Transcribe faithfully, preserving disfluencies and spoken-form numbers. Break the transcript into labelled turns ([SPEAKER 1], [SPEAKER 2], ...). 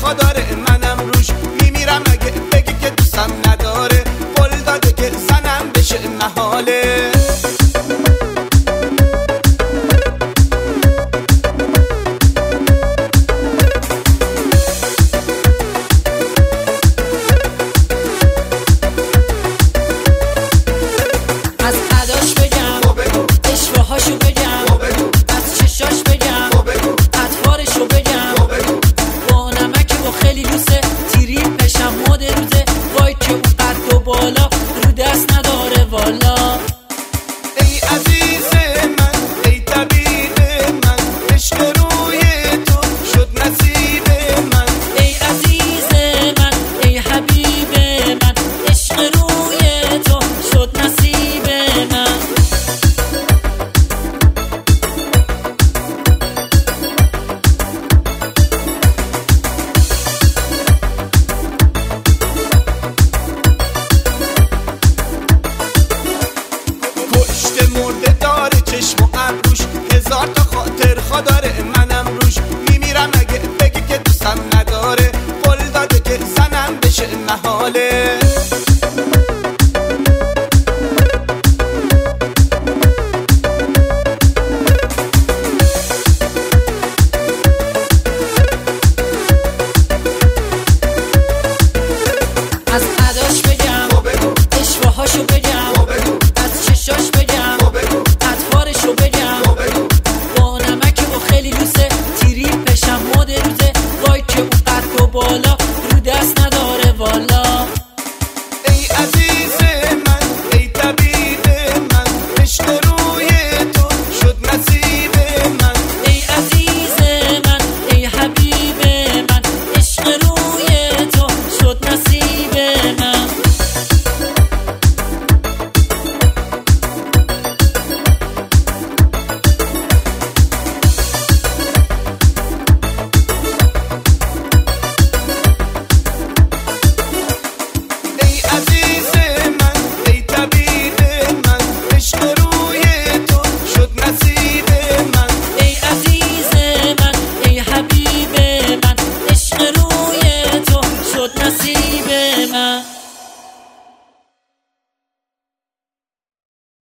[SPEAKER 1] خا داره، منم روش میمیرم اگه بگی که دوستم نداره. قول داده که زنم بشه محاله.
[SPEAKER 2] از اداش بگم، اشوهاشو بگم، از چشاش بگم، اطوارشو بگم، با نمک و خیلی لوسه، تیری پشم مد روزه، وای که اون قد و بالا رو دست نداره والا.
[SPEAKER 1] ای عزیز من، ای طبیب من، عشق روی تو شد نصیب من.
[SPEAKER 2] ای عزیز من، ای حبیب من، عشق روی تو شد نصیب من.
[SPEAKER 1] پشت مرده داره چشم و ابروش، هزار تا خاطر خا داره، منم روش میمیرم اگه بگی که دوستم نداره. قول داده که زنم بشه محاله.